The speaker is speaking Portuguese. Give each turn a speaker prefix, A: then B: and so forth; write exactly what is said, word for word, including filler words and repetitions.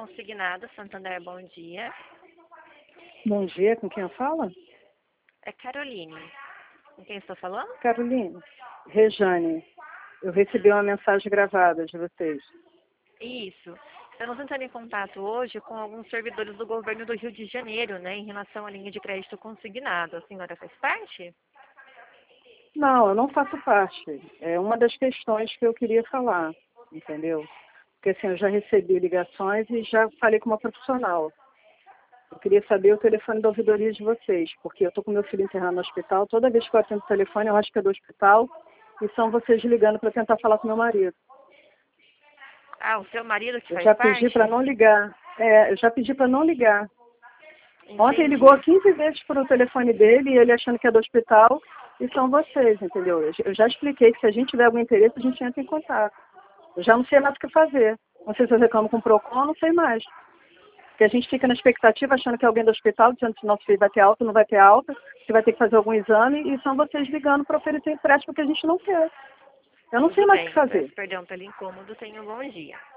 A: Consignado, Santander, bom dia.
B: Bom dia, com quem eu falo?
A: É Caroline. Com quem estou falando?
B: Caroline. Rejane, eu recebi uma mensagem gravada de vocês.
A: Isso. Estamos entrando em contato hoje com alguns servidores do governo do Rio de Janeiro, né, em relação à linha de crédito consignado. A senhora faz parte?
B: Não, eu não faço parte. É uma das questões que eu queria falar, entendeu? Porque assim, eu já recebi ligações e já falei com uma profissional. Eu queria saber o telefone da ouvidoria de vocês, porque eu estou com meu filho internado no hospital. Toda vez que eu atendo o telefone, eu acho que é do hospital, e são vocês ligando para tentar falar com meu marido.
A: Ah, o seu marido que
B: Eu
A: faz
B: já
A: parte?
B: pedi para não ligar. É, eu já pedi para não ligar. Ontem ele
A: Entendi.
B: ligou quinze vezes para o telefone dele, e ele achando que é do hospital, e são vocês, entendeu? Eu eu já expliquei que se a gente tiver algum interesse, a gente entra em contato. Eu já não sei mais o que fazer. Não sei se eu reclamo com o PROCON, não sei mais. Porque a gente fica na expectativa achando que é alguém do hospital, dizendo se nosso filho vai ter alta, não vai ter alta, se vai ter que fazer algum exame, e são vocês ligando para oferecer empréstimo que a gente não quer. Eu não sei
A: Tudo
B: mais o que
A: bem.
B: fazer.
A: Peço perdão pelo incômodo. Tenha um bom dia.